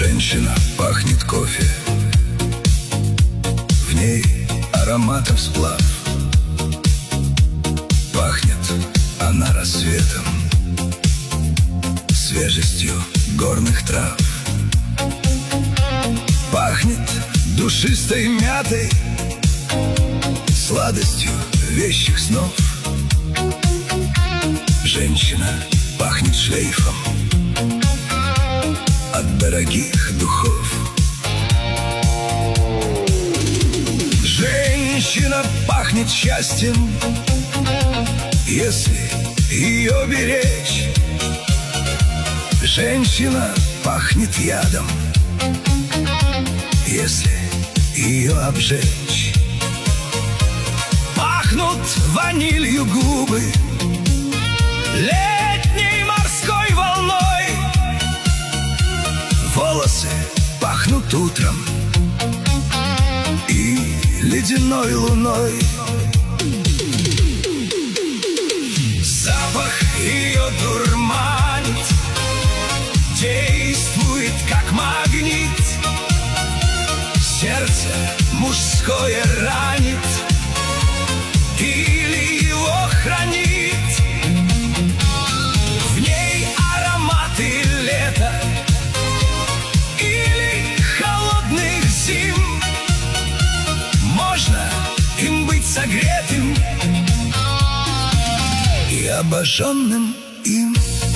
Женщина пахнет кофе, в ней ароматов сплав. Пахнет она рассветом, свежестью горных трав. Пахнет душистой мятой, сладостью вещих снов. Женщина пахнет шлейфом от дорогих духов. Женщина пахнет счастьем, если ее беречь. Женщина пахнет ядом, если ее обжечь. Пахнут ванилью губы летней морской волной. Волосы пахнут утром и ледяной луной. Запах ее дурманит, действует как магнит. Сердце мужское ранит или его хранит. В ней ароматы лета или холодных зим. Можно им быть согретым и обожженным им.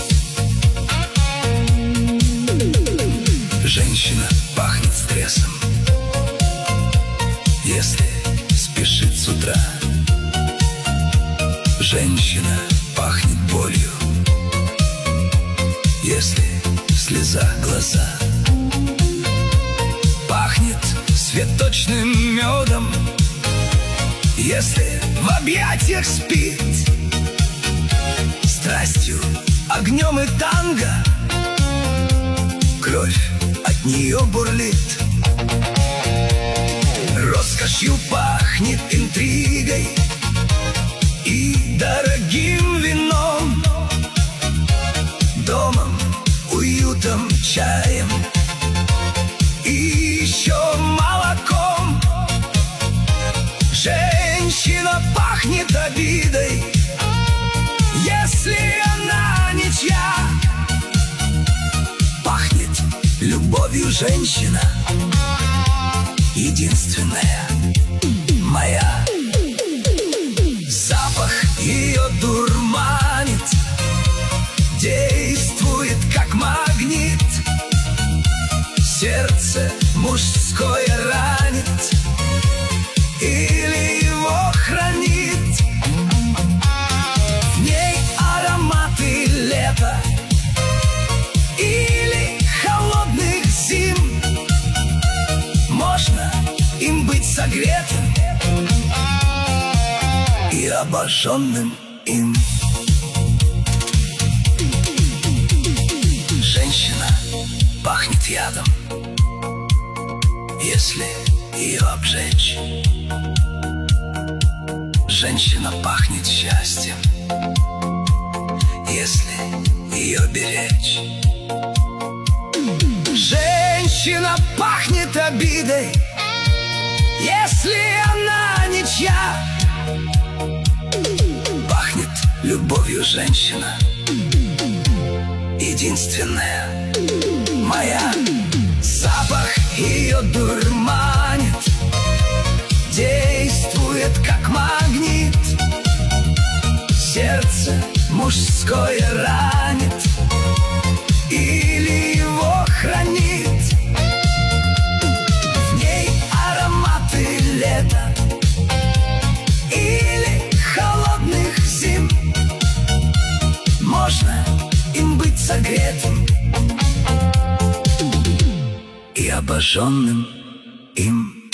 Женщина пахнет стрессом, если спешит с утра. Женщина пахнет болью, если в слезах глаза. Пахнет цветочным медом, если в объятиях спит. Страстью, огнем и танго кровь от нее бурлит. Роскошью пахнет интригой и дорогим вином, домом, уютом, чаем и еще молоком. Женщина пахнет обидой, если она ничья. Пахнет любовью женщина, единственная моя. Запах ее дурманит, действует как магнит. Сердце мужское ранит или его хранит. В ней ароматы лета или холодных зим. Можно им быть согретым и обожженным им. Женщина пахнет ядом, если ее обжечь. Женщина пахнет счастьем, если ее беречь. Женщина пахнет обидой, если она ничья. Пахнет любовью женщина, единственная моя. Запах ее дурманит, действует как магнит. Сердце мужское ранит или его хранит. В ней ароматы лета или холодных зим. Можно им быть согретым и обожженным им.